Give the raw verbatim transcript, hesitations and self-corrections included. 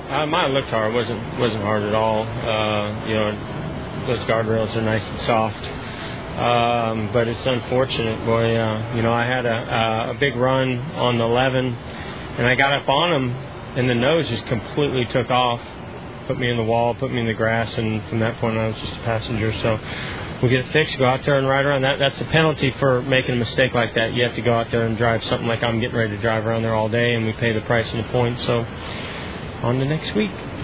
Uh, mine looked hard. wasn't wasn't hard at all. Uh, you know, those guardrails are nice and soft. Um, but it's unfortunate, boy. Uh, you know, I had a, a big run on the eleven, and I got up on him, and the nose just completely took off. Put me in the wall, put me in the grass, and from that point on, I was just a passenger. So we'll get it fixed, go out there and ride around. That That's a penalty for making a mistake like that. You have to go out there and drive something like I'm getting ready to drive around there all day, and we pay the price and the points. So on to next week.